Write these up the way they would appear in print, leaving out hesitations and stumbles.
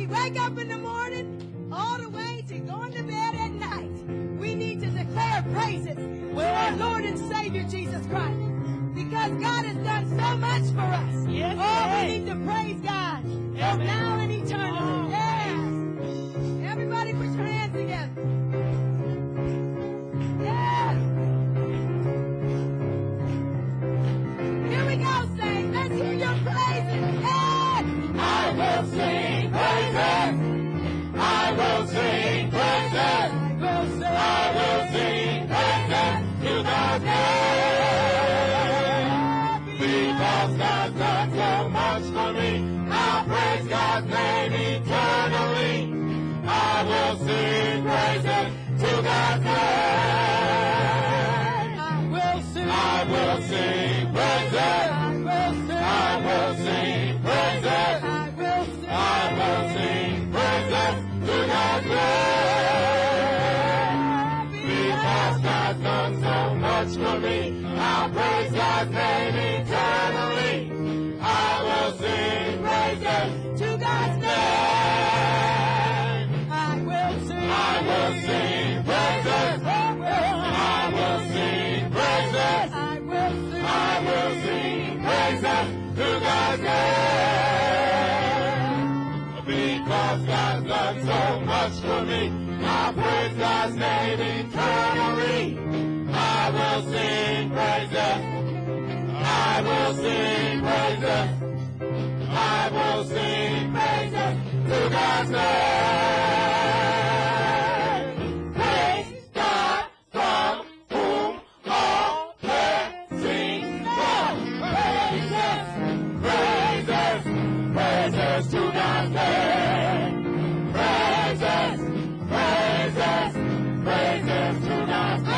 we wake up in the morning, all the way to going to bed at night, we need to declare praises to our Lord and Savior Jesus Christ. Because God has done so much for us. Yes, we need to praise God from now and eternally. Yes. Everybody put your hands together. Yes. Here we go, Saints. Let's hear your praises. Yes. I will sing praises. I will sing praises. I will sing praises to God's name. Because God's done so much for me, I'll praise God's name eternally. I will sing praises to God's name. I will sing praises. I will sing praises. I will sing praises to God's name. Because God's done so much for me, I'll praise God's name eternally. I will sing praises to God's name. I will sing praises. I will sing praises. I will sing praises to God's name. Because God's done so much for me, I'll praise God's name eternally. I will sing praises. I will sing praises. I will sing praises to God's name. Praise God from whom all blessings flow. Praises, praises, praises to God's name. Praises, praises, praises to God's name.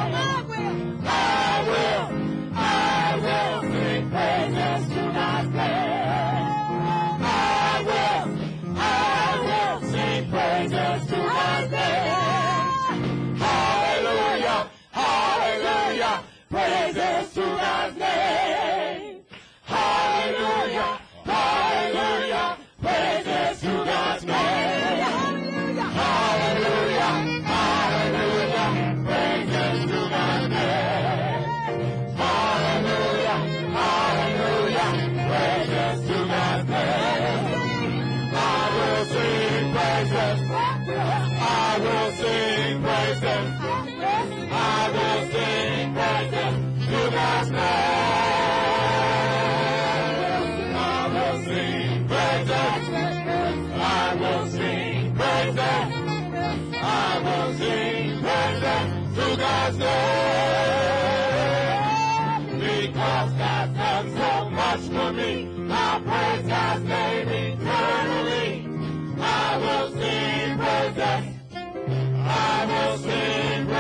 I will sing praises to God's name. I will sing praises to God's name. Hallelujah, hallelujah, praises to God's name. Hallelujah, hallelujah, praises to God's name. Hallelujah, hallelujah, praises to God's name. Hallelujah, hallelujah, praises to God's name. I will sing praises. I will sing praises. I will sing praises to God's name. I will sing praises. I will sing praises. I will sing praises to God's name. Because God's done so much for me, I'll praise God's name eternally. I will sing praises. I will sing praises.